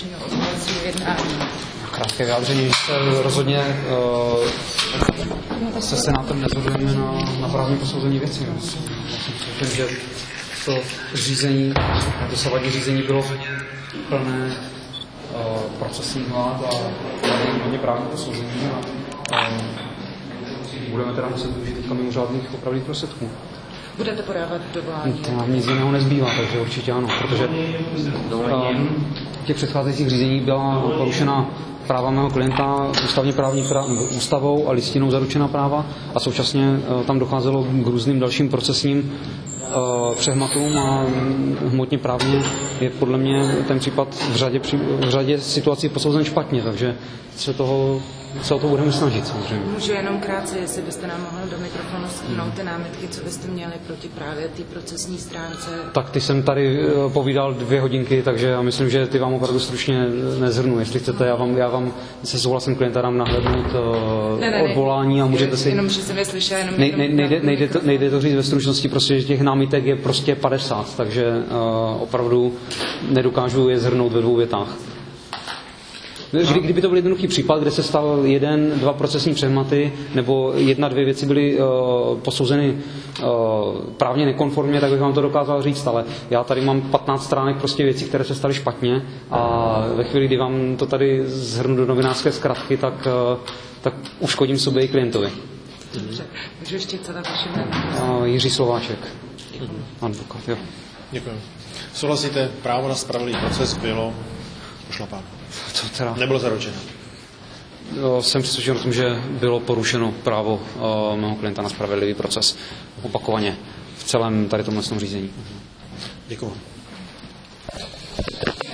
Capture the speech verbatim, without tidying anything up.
dnešního odvolacího jednání? Krátké vyjádření, že se rozhodně uh, se Senátem nezhodujeme na, na právní posouzení věcí. Myslím, že to řízení, dosavadní řízení bylo plné uh, procesních vlád a hodně právní posouzení a uh, budeme teda muset využít teďka mimořádných opravných prostředků. Budete podávat dovolání? To nám nic jiného nezbývá, takže určitě ano, protože v těch předcházejících řízení byla porušena práva mého klienta ústavně právní práv, ústavou a listinou zaručená práva a současně tam docházelo k různým dalším procesním přehmatům a hmotně právně je podle mě ten případ v řadě, v řadě situací posouzen špatně, takže se, toho, se o to budeme snažit samozřejmě. Můžu jenom krátce, jestli byste nám mohl do mikrofonu shrnout ty námitky, co byste měli proti právě té procesní stránce? Tak ty jsem tady povídal dvě hodinky, takže já myslím, že ty vám opravdu stručně nezhrnu. Jestli chcete, já vám, já vám se souhlasím klienta dám nahlédnout ne, ne, odvolání a můžete si... Jenom, že jsem je slyšela, jenom... Nej, nej, nejde, nejde, to, nejde to říct ve stručnosti, prostě, že těch námitek je prostě padesát, takže uh, opravdu nedokážu je zhrnout ve dvou větách. Kdy, kdyby to byl jednoduchý případ, kde se stal jeden, dva procesní přehmaty, nebo jedna, dvě věci byly uh, posouzeny uh, právně nekonformně, tak bych vám to dokázal říct, ale já tady mám patnáct stránek prostě věcí, které se staly špatně a ve chvíli, kdy vám to tady zhrnu do novinářské zkratky, tak, uh, tak uškodím sobě i klientovi. Dobře, můžu ještě celé vaše jméno? Uh, Jiří Slováček, advokát, jo. Děkuji. Souhlasíte, právo na spravedlivý proces bylo pošlapáno? Co teda? Nebylo zaručeno. Jsem přesvědčen o tom, že bylo porušeno právo uh, mého klienta na spravedlivý proces opakovaně v celém tady tomhle řízení. Děkuji.